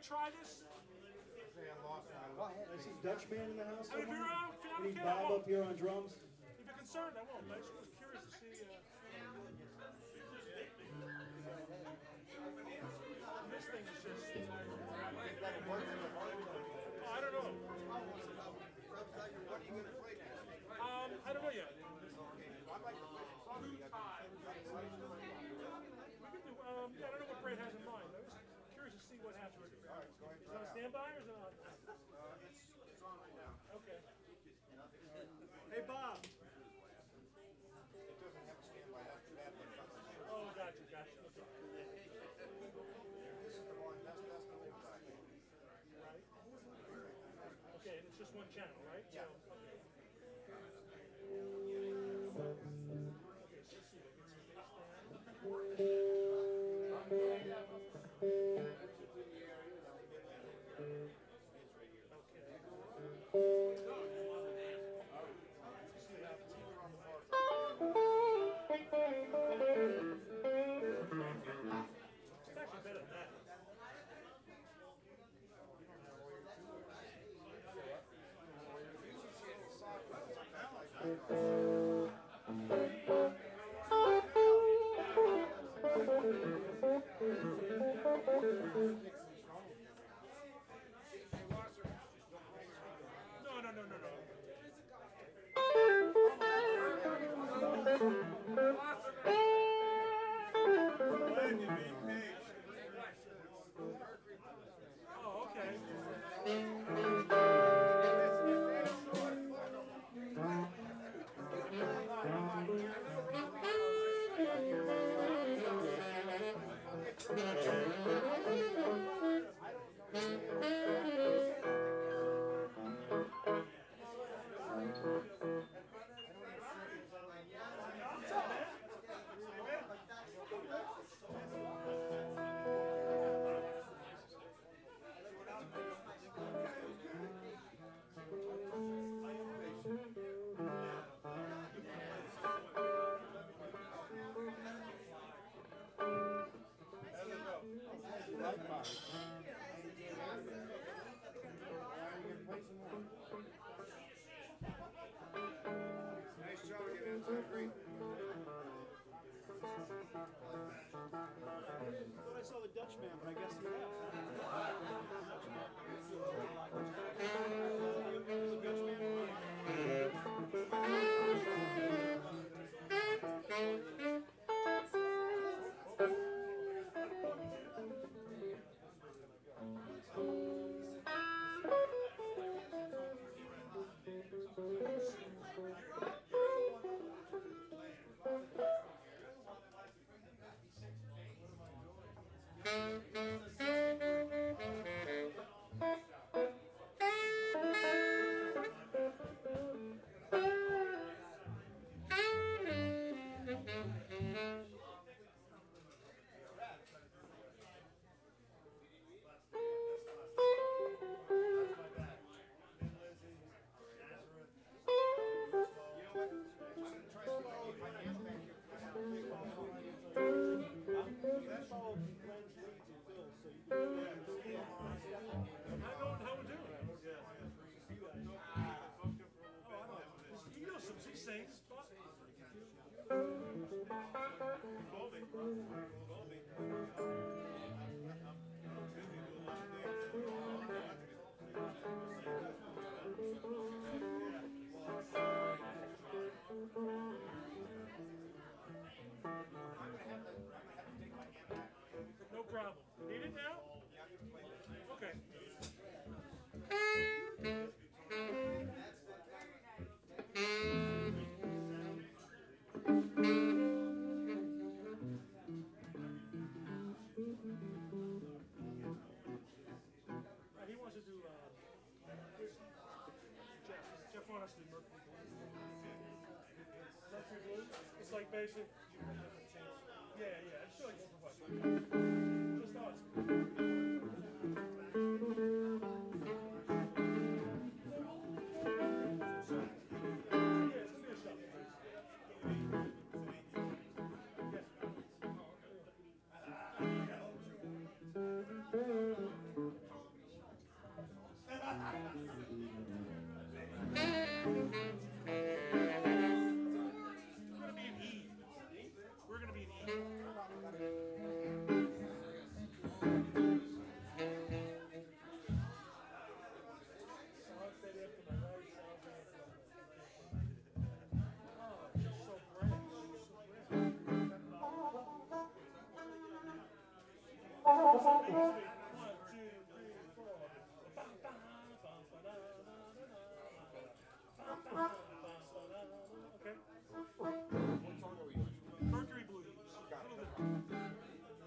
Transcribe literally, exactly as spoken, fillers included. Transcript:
try this? I see Dutch man in the house. I mean, if you're around, if you're We need okay, I Bob won't. up here on drums. If you're concerned, I won't. I just was curious to see. Uh, this thing is just. Oh, I don't know. Um, I don't know yet. We can do. Um, yeah, I don't know what Brad has in mind. I was curious to see what happens. Is it on standby or is it on? Okay. Hey, Bob. Oh, gotcha, gotcha. Okay. Okay, and it's just one channel, right? Yeah. So, okay. Okay, so let's see. Get some bass It's actually better than that. No, no, no, no, no. Oh, okay. Nice job again, that's great. I thought I saw the Dutch man, but I guess he left. The Dutch No problem. Need it now? Okay. He wants to do, uh, Jeff. Jeff wants us to do Mercury Blues. Mercury Blues? It's like basic. Yeah, yeah. I feel like it's for fun. Just us. Needs to be.